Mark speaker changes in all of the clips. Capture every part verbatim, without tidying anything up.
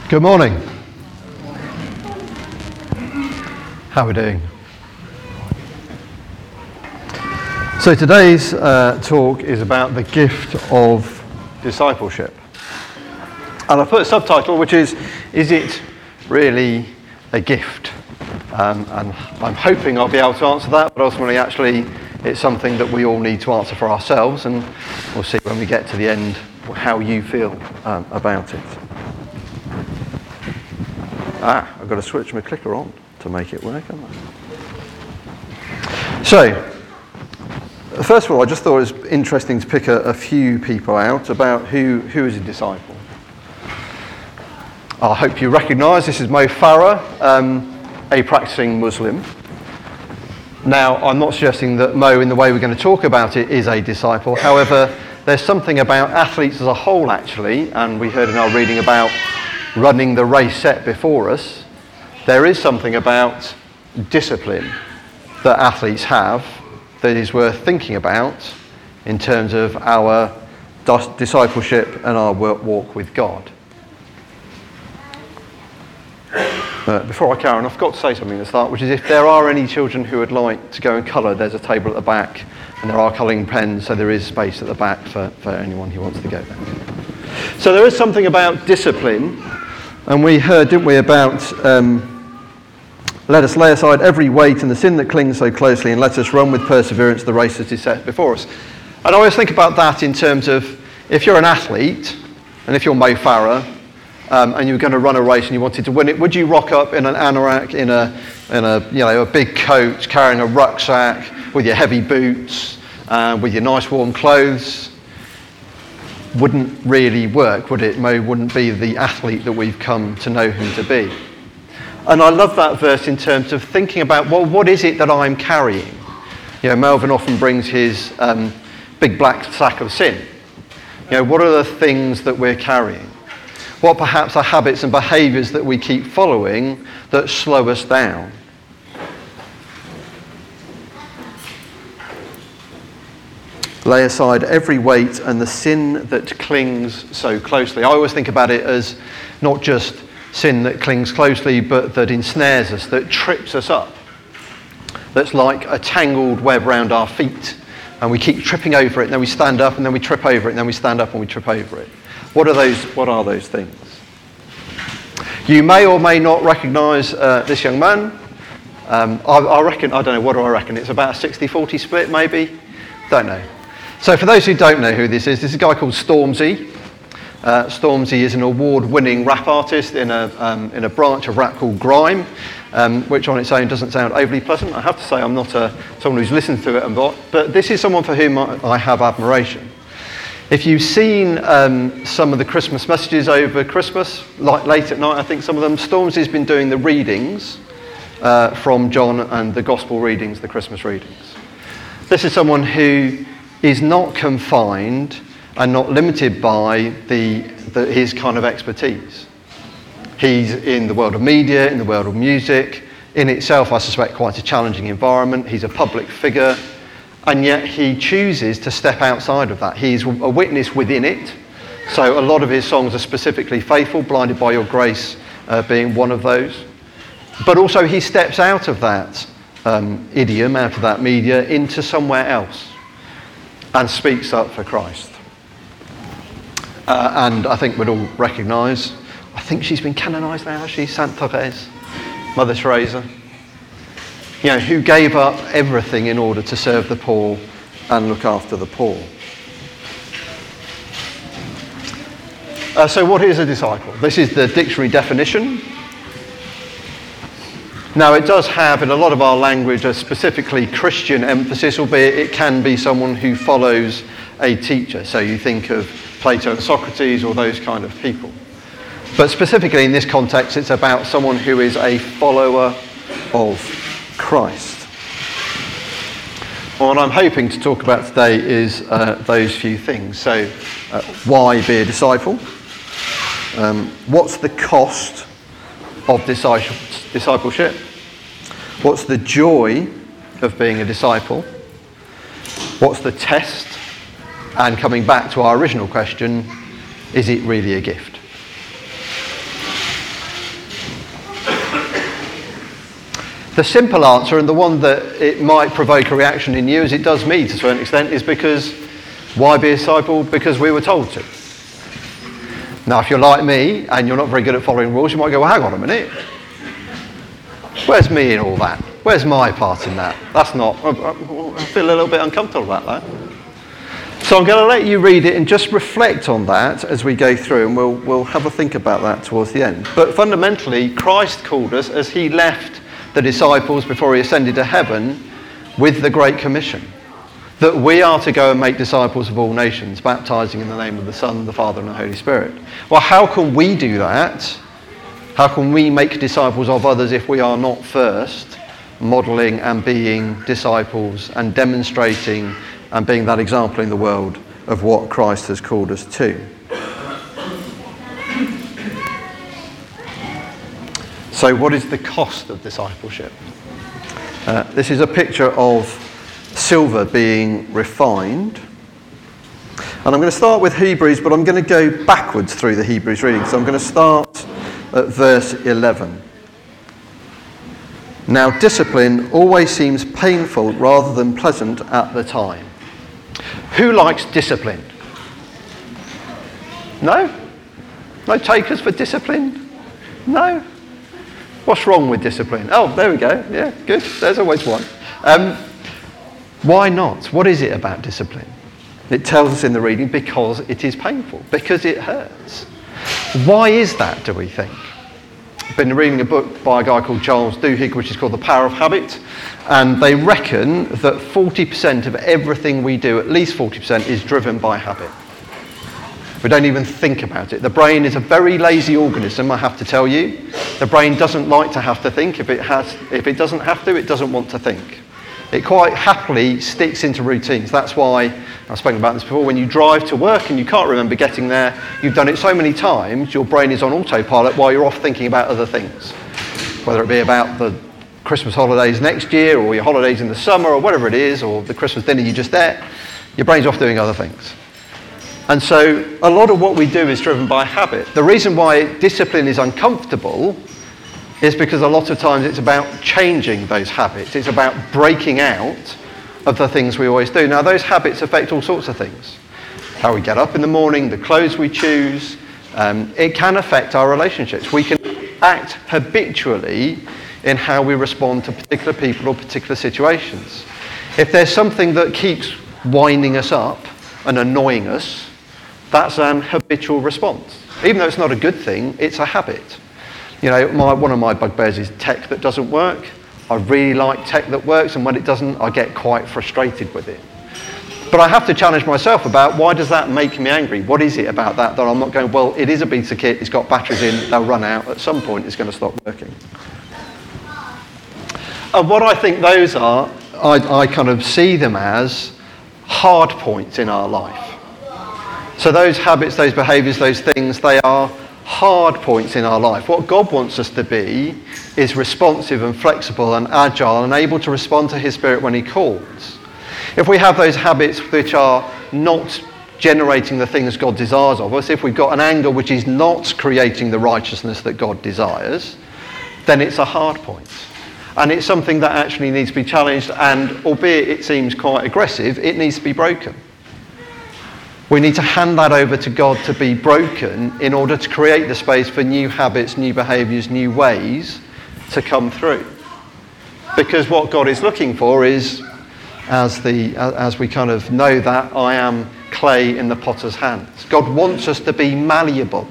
Speaker 1: Good morning. How are we doing? So today's uh, talk is about the gift of discipleship. And I put a subtitle which is, is it really a gift? Um, and I'm hoping I'll be able to answer that, but ultimately actually it's something that we all need to answer for ourselves, and we'll see when we get to the end how you feel um, about it. Ah, I've got to switch my clicker on to make it work, haven't I? So, first of all, I just thought it was interesting to pick a, a few people out about who, who is a disciple. I hope you recognise this is Mo Farah, um, a practising Muslim. Now, I'm not suggesting that Mo, in the way we're going to talk about it, is a disciple. However, there's something about athletes as a whole, actually, and we heard in our reading about running the race set before us. There is something about discipline that athletes have that is worth thinking about in terms of our discipleship and our walk with God. Uh, before I carry on, I forgot to say something at the start, which is if there are any children who would like to go and colour, there's a table at the back and there are colouring pens, so there is space at the back for, for anyone who wants to go there. So there is something about discipline, and we heard, didn't we, about um, let us lay aside every weight and the sin that clings so closely, and let us run with perseverance the race that is set before us. And I always think about that in terms of if you're an athlete, and if you're Mo Farah, um, and you're going to run a race and you wanted to win it, would you rock up in an anorak, in a, in a, you know, a big coat, carrying a rucksack, with your heavy boots, uh, with your nice warm clothes? Wouldn't really work, would it? Mo wouldn't be the athlete that we've come to know him to be. And I love that verse in terms of thinking about, well, what is it that I'm carrying? You know, Melvin often brings his um, big black sack of sin. You know, what are the things that we're carrying? What perhaps are habits and behaviours that we keep following that slow us down? Lay aside every weight and the sin that clings so closely. I always think about it as not just sin that clings closely, but that ensnares us, that trips us up. That's like a tangled web round our feet, and we keep tripping over it, and then we stand up, and then we trip over it, and then we stand up and we trip over it. What are those, what are those things? You may or may not recognise uh, this young man. Um, I, I reckon, I don't know, what do I reckon? It's about a sixty forty split, maybe? Don't know. So for those who don't know who this is, this is a guy called Stormzy. Uh, Stormzy is an award-winning rap artist in a um, in a branch of rap called grime, um, which on its own doesn't sound overly pleasant. I have to say I'm not a, someone who's listened to it, and but, but this is someone for whom I, I have admiration. If you've seen um, some of the Christmas messages over Christmas, like late at night, I think some of them, Stormzy's been doing the readings uh, from John and the Gospel readings, the Christmas readings. This is someone who is not confined and not limited by the, the his kind of expertise. He's in the world of media, in the world of music, in itself I suspect quite a challenging environment. He's a public figure, and yet he chooses to step outside of that. He's a witness within it, so a lot of his songs are specifically faithful, Blinded by Your Grace uh, being one of those. But also he steps out of that um, idiom, out of that media, into somewhere else, and speaks up for Christ. Uh, and I think we'd all recognise, I think she's been canonised now, she's Saint Therese, Mother Teresa, you know, who gave up everything in order to serve the poor and look after the poor. Uh, so what is a disciple? This is the dictionary definition. Now, it does have, in a lot of our language, a specifically Christian emphasis, albeit it can be someone who follows a teacher. So you think of Plato and Socrates or those kind of people. But specifically in this context, it's about someone who is a follower of Christ. What I'm hoping to talk about today is uh, those few things. So, uh, why be a disciple? Um, what's the cost of discipleship? What's the joy of being a disciple? What's the test? And coming back to our original question, is it really a gift? The simple answer, and the one that it might provoke a reaction in you, as it does me to a certain extent, is because why be a disciple? Because we were told to. Now, if you're like me and you're not very good at following rules, you might go, well, hang on a minute. Where's me in all that? Where's my part in that? That's not, I feel a little bit uncomfortable about that. So I'm going to let you read it and just reflect on that as we go through, and we'll, we'll have a think about that towards the end. But fundamentally, Christ called us as he left the disciples before he ascended to heaven with the Great Commission, that we are to go and make disciples of all nations, baptizing in the name of the Son, the Father and the Holy Spirit. Well, how can we do that? How can we make disciples of others if we are not first modelling and being disciples and demonstrating and being that example in the world of what Christ has called us to? So what is the cost of discipleship? Uh, this is a picture of silver being refined. And I'm going to start with Hebrews, but I'm going to go backwards through the Hebrews reading. So I'm going to start at verse eleven. Now, discipline always seems painful rather than pleasant at the time. Who likes discipline? No? No takers for discipline? No? What's wrong with discipline? Oh, there we go. Yeah, good. There's always one. Um, why not? What is it about discipline? It tells us in the reading, because it is painful, because it hurts. Why is that, do we think? I've been reading a book by a guy called Charles Duhigg, which is called The Power of Habit, and they reckon that forty percent of everything we do, at least forty percent, is driven by habit. We don't even think about it. The brain is a very lazy organism, I have to tell you. The brain doesn't like to have to think. If it has, if it doesn't have to, it doesn't want to think. It quite happily sticks into routines. That's why, I've spoken about this before, when you drive to work and you can't remember getting there, you've done it so many times, your brain is on autopilot while you're off thinking about other things. Whether it be about the Christmas holidays next year, or your holidays in the summer, or whatever it is, or the Christmas dinner you just ate, your brain's off doing other things. And so a lot of what we do is driven by habit. The reason why discipline is uncomfortable is because a lot of times it's about changing those habits. It's about breaking out of the things we always do. Now, those habits affect all sorts of things. How we get up in the morning, the clothes we choose. Um, it can affect our relationships. We can act habitually in how we respond to particular people or particular situations. If there's something that keeps winding us up and annoying us, that's an habitual response. Even though it's not a good thing, it's a habit. You know, my, one of my bugbears is tech that doesn't work. I really like tech that works, and when it doesn't, I get quite frustrated with it. But I have to challenge myself about, why does that make me angry? What is it about that that I'm not going, well, it is a piece of kit, it's got batteries in, they'll run out, at some point it's going to stop working. And what I think those are, I, I kind of see them as hard points in our life. So those habits, those behaviours, those things, they are hard points in our life. What God wants us to be is responsive and flexible and agile and able to respond to his Spirit when he calls. If we have those habits which are not generating the things God desires of us, if we've got an anger which is not creating the righteousness that God desires, then it's a hard point. And it's something that actually needs to be challenged, and albeit it seems quite aggressive, it needs to be broken. We need to hand that over to God to be broken in order to create the space for new habits, new behaviours, new ways to come through. Because what God is looking for is, as the as we kind of know that, I am clay in the potter's hands. God wants us to be malleable.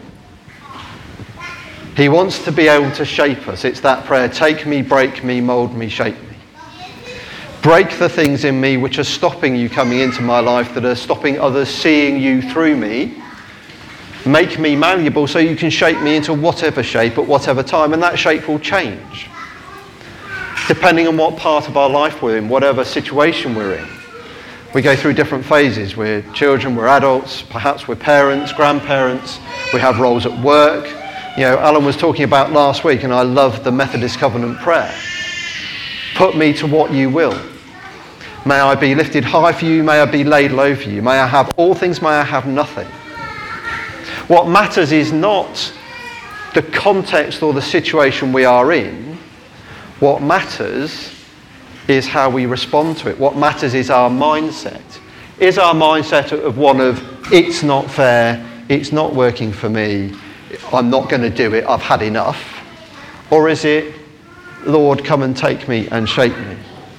Speaker 1: He wants to be able to shape us. It's that prayer, take me, break me, mould me, shape me. Break the things in me which are stopping you coming into my life, that are stopping others seeing you through me. Make me malleable so you can shape me into whatever shape at whatever time, and that shape will change. Depending on what part of our life we're in, whatever situation we're in. We go through different phases. We're children, we're adults, perhaps we're parents, grandparents, we have roles at work. You know, Alan was talking about last week, and I love the Methodist Covenant prayer. Put me to what you will. May I be lifted high for you, may I be laid low for you. May I have all things, may I have nothing. What matters is not the context or the situation we are in. What matters is how we respond to it. What matters is our mindset. Is our mindset of one of, it's not fair, it's not working for me, I'm not going to do it, I've had enough? Or is it, Lord, come and take me and shape me?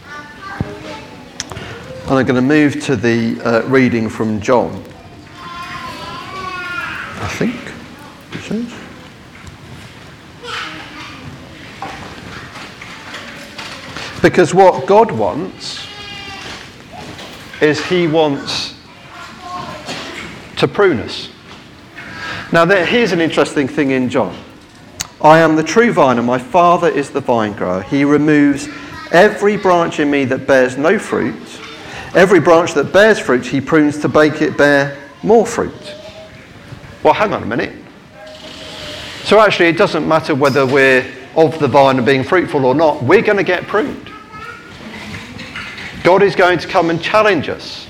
Speaker 1: And I'm going to move to the uh, reading from John. I think it says. Because what God wants is he wants to prune us. Now there, here's an interesting thing in John. I am the true vine and my Father is the vine grower. He removes every branch in me that bears no fruit. Every branch that bears fruit he prunes to make it bear more fruit. Well, hang on a minute. So actually it doesn't matter whether we're of the vine and being fruitful or not, we're going to get pruned. God is going to come and challenge us.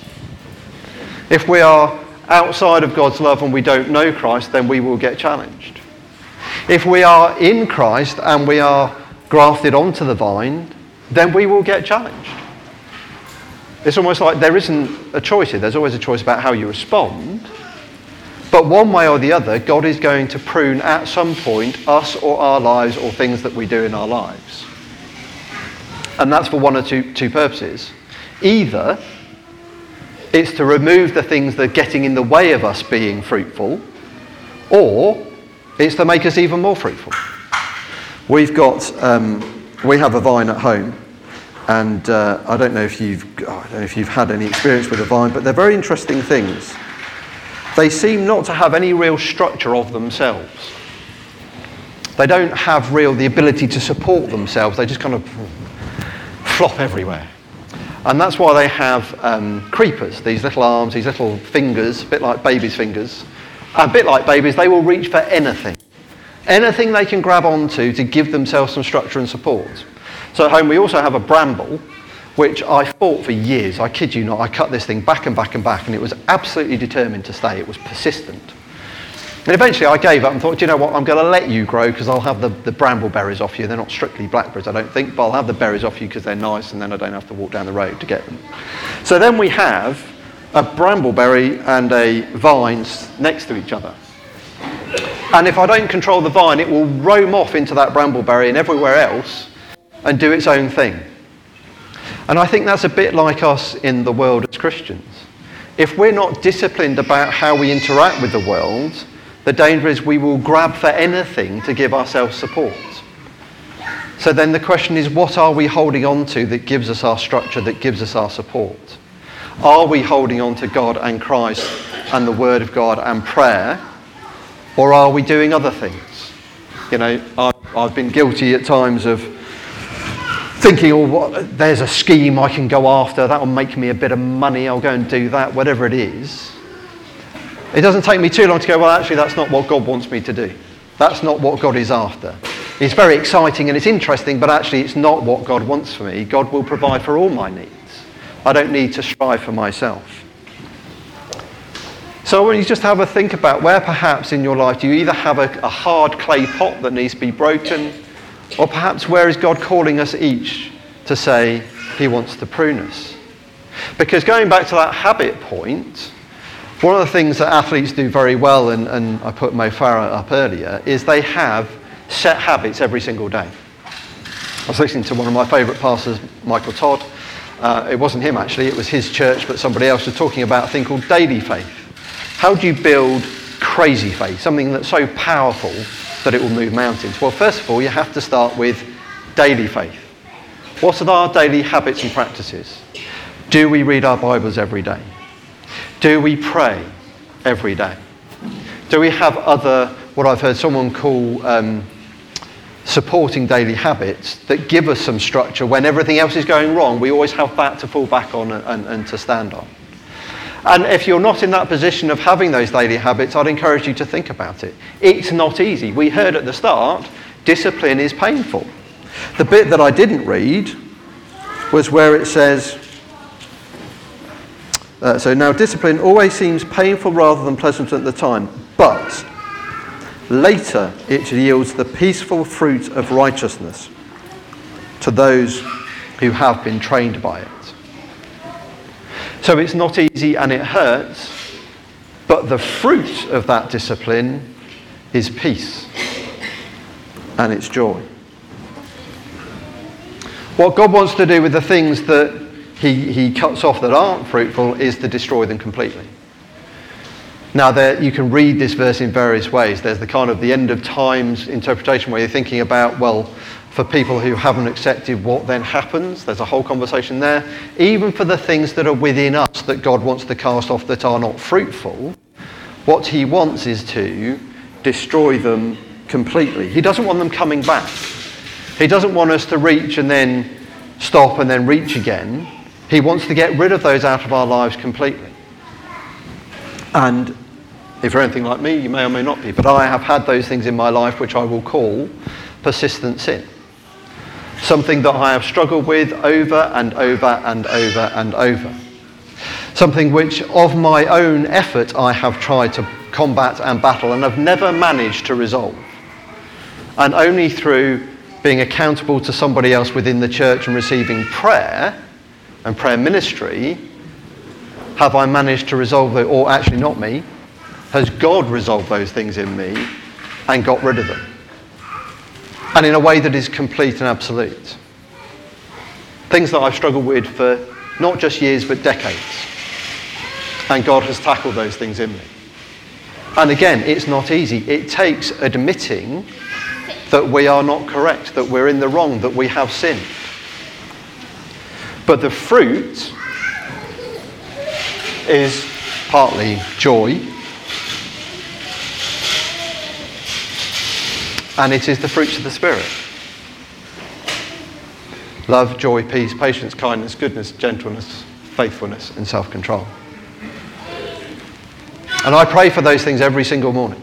Speaker 1: If we are outside of God's love and we don't know Christ, then we will get challenged. If we are in Christ and we are grafted onto the vine, then we will get challenged. It's almost like there isn't a choice here. There's always a choice about how you respond. But one way or the other, God is going to prune at some point us or our lives or things that we do in our lives. And that's for one or two, two purposes. Either it's to remove the things that are getting in the way of us being fruitful, or it's to make us even more fruitful. We've got, um, we have a vine at home, and uh, I don't know if you've, oh, I don't know if you've had any experience with a vine, but they're very interesting things. They seem not to have any real structure of themselves. They don't have real the ability to support themselves. They just kind of flop everywhere. And that's why they have um, creepers, these little arms, these little fingers, a bit like babies' fingers. A bit like babies, they will reach for anything. Anything they can grab onto to give themselves some structure and support. So at home we also have a bramble, which I fought for years. I kid you not, I cut this thing back and back and back, and it was absolutely determined to stay. It was persistent. And eventually I gave up and thought, do you know what, I'm going to let you grow because I'll have the, the bramble berries off you. They're not strictly blackberries, I don't think, but I'll have the berries off you because they're nice, and then I don't have to walk down the road to get them. So then we have a brambleberry and a vine next to each other. And if I don't control the vine, it will roam off into that brambleberry and everywhere else and do its own thing. And I think that's a bit like us in the world as Christians. If we're not disciplined about how we interact with the world, the danger is we will grab for anything to give ourselves support. So then the question is, what are we holding on to that gives us our structure, that gives us our support? Are we holding on to God and Christ and the Word of God and prayer? Or are we doing other things? You know, I've, I've been guilty at times of thinking, oh, what, there's a scheme I can go after, that will make me a bit of money, I'll go and do that, whatever it is. It doesn't take me too long to go, well, actually, that's not what God wants me to do. That's not what God is after. It's very exciting and it's interesting, but actually it's not what God wants for me. God will provide for all my needs. I don't need to strive for myself. So when you just have a think about where perhaps in your life do you either have a, a hard clay pot that needs to be broken, or perhaps where is God calling us each to say he wants to prune us? Because going back to that habit point, one of the things that athletes do very well, and, and I put Mo Farah up earlier, is they have set habits every single day. I was listening to one of my favourite pastors, Michael Todd. Uh, it wasn't him actually, it was his church, but somebody else was talking about a thing called daily faith. How do you build crazy faith, something that's so powerful that it will move mountains? Well, first of all, you have to start with daily faith. What are our daily habits and practices? Do we read our Bibles every day? Do we pray every day? Do we have other, what I've heard someone call um, supporting daily habits that give us some structure when everything else is going wrong? We always have that to fall back on and, and, and to stand on. And if you're not in that position of having those daily habits, I'd encourage you to think about it. It's not easy. We heard at the start, discipline is painful. The bit that I didn't read was where it says, uh, so now discipline always seems painful rather than pleasant at the time, but later it yields the peaceful fruit of righteousness. to those who have been trained by it. So it's not easy and it hurts, but the fruit of that discipline is peace and it's joy. What God wants to do with the things that he, he cuts off that aren't fruitful is to destroy them completely. Now, there, you can read this verse in various ways. There's the kind of the end of times interpretation where you're thinking about, well, for people who haven't accepted, what then happens? There's a whole conversation there. Even for the things that are within us that God wants to cast off that are not fruitful, what he wants is to destroy them completely. He doesn't want them coming back. He doesn't want us to reach and then stop and then reach again. He wants to get rid of those out of our lives completely. And if you're anything like me, you may or may not be, but I have had those things in my life which I will call persistent sin. Something that I have struggled with over and over and over and over. Something which of my own effort I have tried to combat and battle and have never managed to resolve. And only through being accountable to somebody else within the church and receiving prayer and prayer ministry have I managed to resolve it, or actually not me, has God resolved those things in me and got rid of them. And in a way that is complete and absolute. Things that I've struggled with for not just years but decades. And God has tackled those things in me. And again, it's not easy. It takes admitting that we are not correct, that we're in the wrong, that we have sinned. But the fruit is partly joy, and it is the fruits of the Spirit. Love, joy, peace, patience, kindness, goodness, gentleness, faithfulness, and self-control. And I pray for those things every single morning,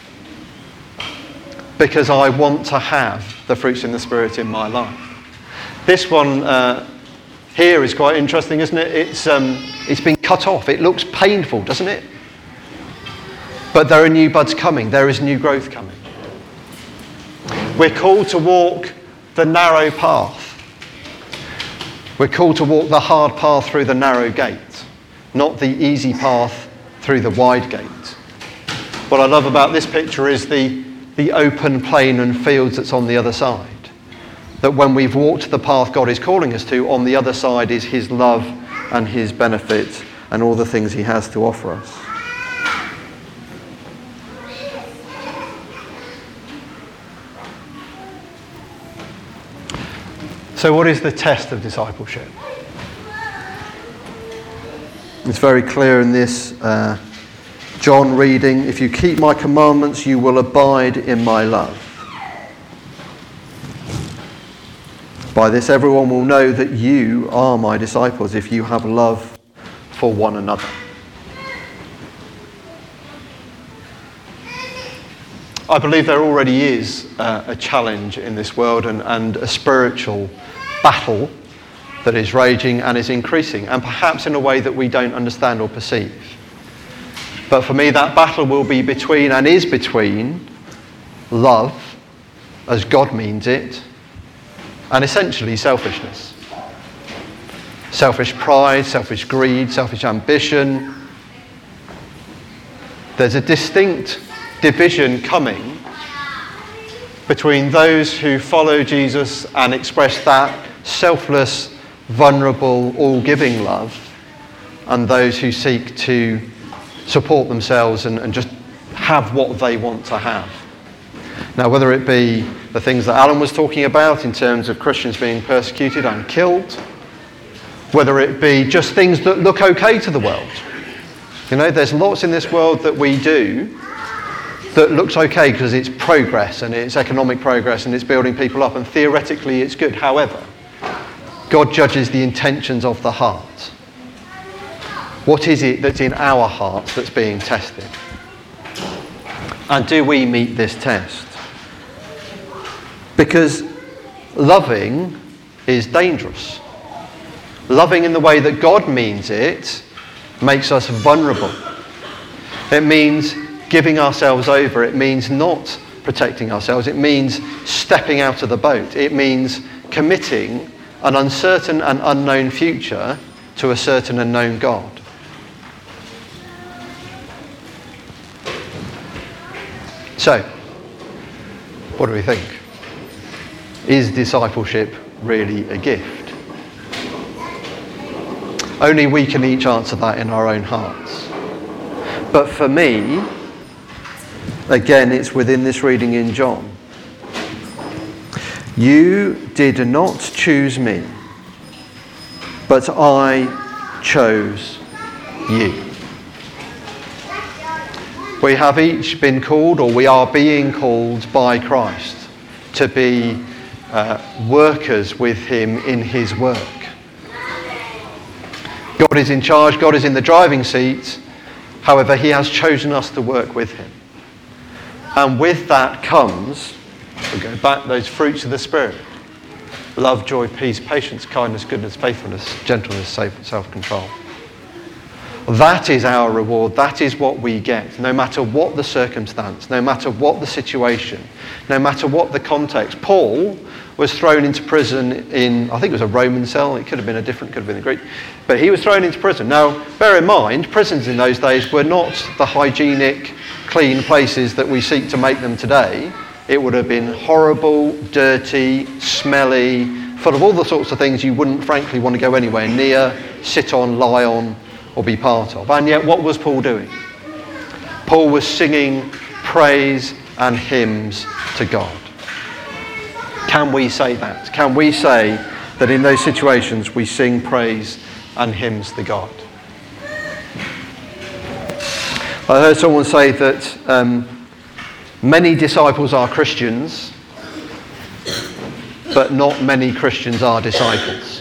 Speaker 1: because I want to have the fruits in the Spirit in my life. This one uh, here is quite interesting, isn't it? It's um, it's been cut off. It looks painful, doesn't it? But there are new buds coming. There is new growth coming. We're called to walk the narrow path. We're called to walk the hard path through the narrow gate, not the easy path through the wide gate. What I love about this picture is the, the open plain and fields that's on the other side. That when we've walked the path God is calling us to, on the other side is his love and his benefit and all the things he has to offer us. So what is the test of discipleship? It's very clear in this uh, John reading, if you keep my commandments, you will abide in my love. By this everyone will know that you are my disciples if you have love for one another. I believe there already is uh, a challenge in this world and, and a spiritual battle that is raging and is increasing, and perhaps in a way that we don't understand or perceive. But for me, that battle will be between and is between love, as God means it, and essentially selfishness. Selfish pride, selfish greed, selfish ambition. There's a distinct division coming between those who follow Jesus and express that selfless, vulnerable, all-giving love, and those who seek to support themselves and, and just have what they want to have. Now, whether it be the things that Alan was talking about in terms of Christians being persecuted and killed, whether it be just things that look okay to the world. You know, there's lots in this world that we do that looks okay because it's progress and it's economic progress and it's building people up, and theoretically it's good. However, God judges the intentions of the heart. What is it that's in our hearts that's being tested? And do we meet this test? Because loving is dangerous. Loving in the way that God means it makes us vulnerable. It means giving ourselves over. It means not protecting ourselves. It means stepping out of the boat. It means committing an uncertain and unknown future to a certain and known God. So, what do we think? Is discipleship really a gift? Only we can each answer that in our own hearts. But for me, again, it's within this reading in John. You did not choose me, but I chose you. We have each been called, or we are being called by Christ to be uh, workers with him in his work. God is in charge, God is in the driving seat. However, he has chosen us to work with him. And with that comes, we go back, those fruits of the Spirit. Love, joy, peace, patience, kindness, goodness, faithfulness, gentleness, self-control. That is our reward. That is what we get, no matter what the circumstance, no matter what the situation, no matter what the context. Paul was thrown into prison in, I think it was a Roman cell. It could have been a different, could have been a Greek. But he was thrown into prison. Now, bear in mind, prisons in those days were not the hygienic, clean places that we seek to make them today. It would have been horrible, dirty, smelly, full of all the sorts of things you wouldn't frankly want to go anywhere near, sit on, lie on, or be part of. And yet, what was Paul doing? Paul was singing praise and hymns to God. Can we say that? Can we say that in those situations we sing praise and hymns to God? I heard someone say that um, many disciples are Christians, but not many Christians are disciples.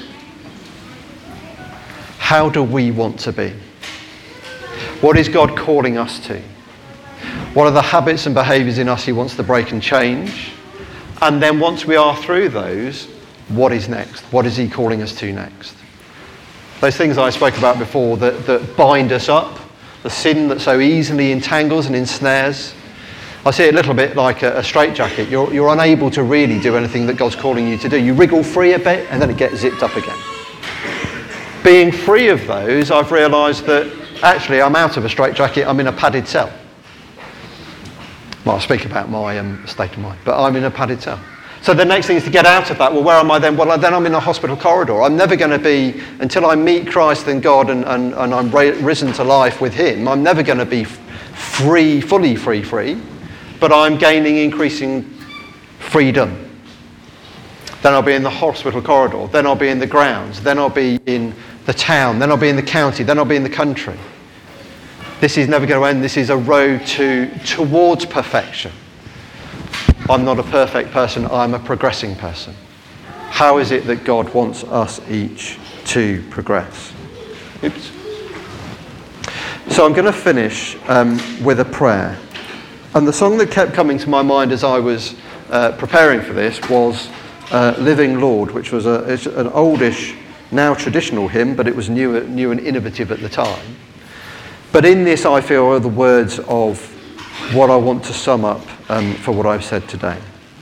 Speaker 1: How do we want to be? What is God calling us to? What are the habits and behaviours in us he wants to break and change? And then once we are through those, what is next? What is he calling us to next? Those things I spoke about before that, that bind us up, the sin that so easily entangles and ensnares. I see it a little bit like a, a straitjacket. You're, you're unable to really do anything that God's calling you to do. You wriggle free a bit and then it gets zipped up again. Being free of those, I've realised that actually I'm out of a straitjacket, I'm in a padded cell. Well, I'll speak about my um, state of mind, but I'm in a padded cell. So the next thing is to get out of that. Well, where am I then? Well, then I'm in a hospital corridor. I'm never going to be, until I meet Christ and God and, and, and I'm ra- risen to life with him, I'm never going to be f- free, fully free, free, but I'm gaining increasing freedom. Then I'll be in the hospital corridor, then I'll be in the grounds, then I'll be in the town, then I'll be in the county, then I'll be in the country. This is never going to end. This is a road to towards perfection. I'm not a perfect person, I'm a progressing person. How is it that God wants us each to progress? Oops. So I'm going to finish um, with a prayer. And the song that kept coming to my mind as I was uh, preparing for this was uh, Living Lord, which was a, it's an oldish, now traditional hymn, but it was new, new and innovative at the time. But in this, I feel, are the words of what I want to sum up um, for what I've said today.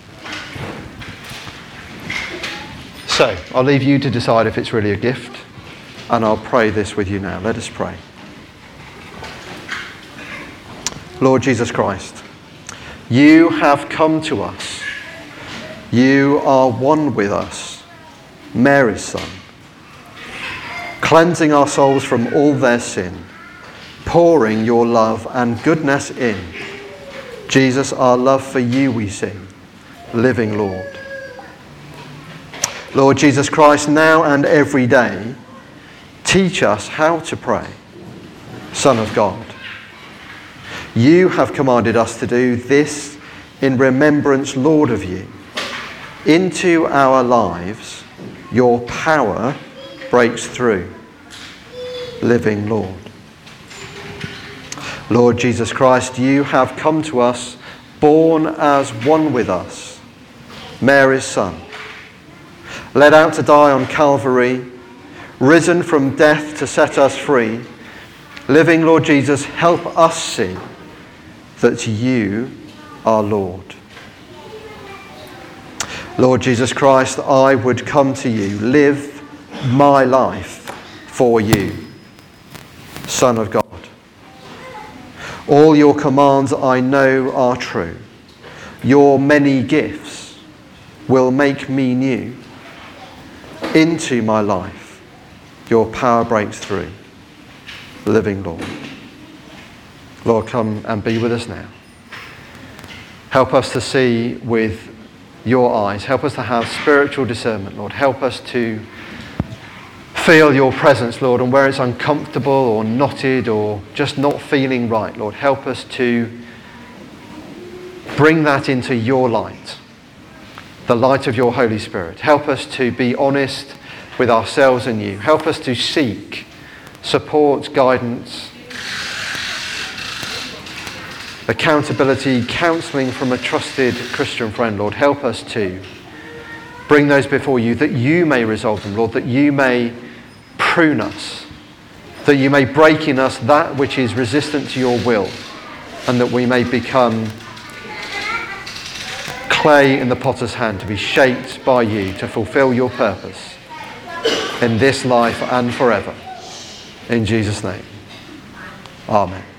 Speaker 1: So, I'll leave you to decide if it's really a gift, and I'll pray this with you now. Let us pray. Lord Jesus Christ, you have come to us. You are one with us, Mary's Son, cleansing our souls from all their sin, pouring your love and goodness in. Jesus, our love for you we sing, living Lord. Lord Jesus Christ, now and every day, teach us how to pray, Son of God. You have commanded us to do this in remembrance, Lord, of you. Into our lives, your power breaks through, living Lord. Lord Jesus Christ, you have come to us, born as one with us, Mary's Son, led out to die on Calvary, risen from death to set us free. Living Lord Jesus, help us see that you are Lord. Lord Jesus Christ, I would come to you, live my life for you, Son of God. All your commands I know are true. Your many gifts will make me new. Into my life, your power breaks through. Living Lord. Lord, come and be with us now. Help us to see with your eyes. Help us to have spiritual discernment, Lord. Help us to feel your presence, Lord, and where it's uncomfortable or knotted or just not feeling right, Lord, help us to bring that into your light, the light of your Holy Spirit. Help us to be honest with ourselves and you. Help us to seek support, guidance, accountability, counselling from a trusted Christian friend, Lord. Help us to bring those before you that you may resolve them, Lord, that you may prune us, that you may break in us that which is resistant to your will, and that we may become clay in the potter's hand to be shaped by you to fulfill your purpose in this life and forever. In Jesus' name, amen.